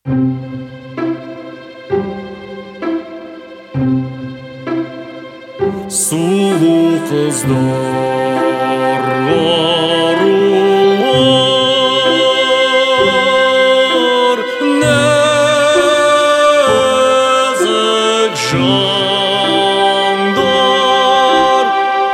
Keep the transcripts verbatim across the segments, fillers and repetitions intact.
Сұлу қыздар арулар, нәзік жандар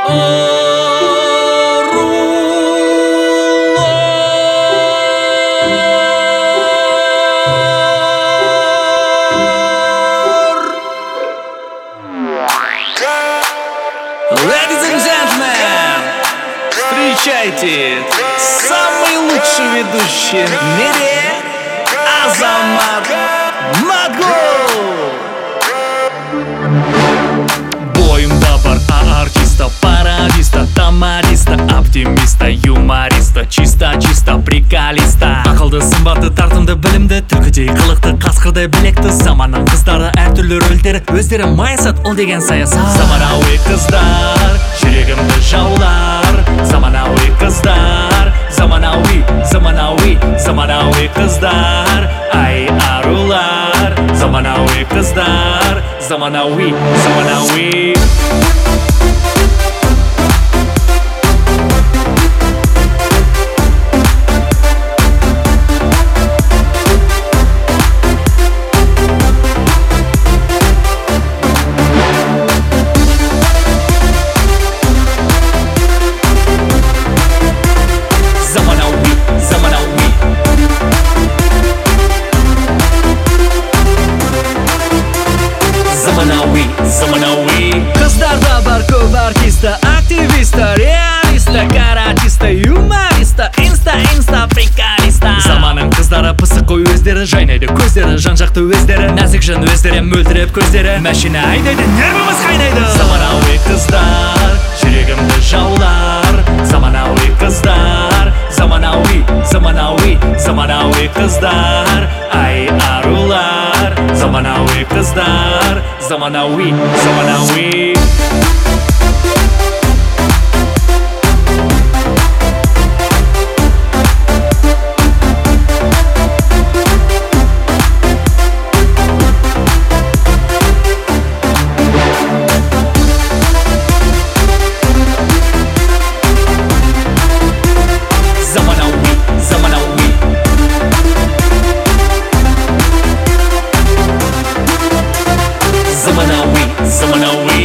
Ladies and gentlemen, встречайте, самый лучший ведущий в мире Азамат Матгул. Бойымда бар артиста, пародиста, тамариста, оптимиста, юмориста, чисто-чисто приколиста. Ақылды, сымбатты, тартымды, білімді, түлкідей қылықты, қасқырдай білекті. Заманның қыздары әртүрлі рөлдері, өздері майысат, ол деген саясат. Заманауи қыздар, жүрегімді жаулар. Заманауи қыздар, заманауи, заманауи, заманауи қыздар, ай арулар. Заманауи қыздар, заманауи, заманауи. Заманауи, заманауи. Қыздарда бар көп артиста, активиста, реалиста, каратиста, юмориста, инста, инста, приколиста. Заманның қыздары пысық қой өздері, жайнайды көздері, жан-жақты өздері, нәзік жан өздері, мөлдіреп көздері, мәшина айдайды, нервіміз қайнайды. Заманауи қыздар, жүрегімді жаулар. Заманауи қыздар, заманауи, заманауи, заманауи қыздар, ай арулар. Заманауи қыздар, заманауи, заманауи. Заманауи, заманауи. Заманауи, заманауи.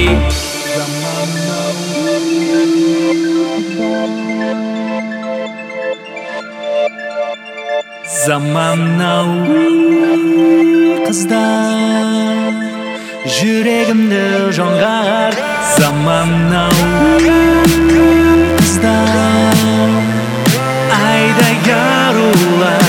Заманауи қыздар, жүрегімді жоңғар. Заманауи қыздар, айдай арулар.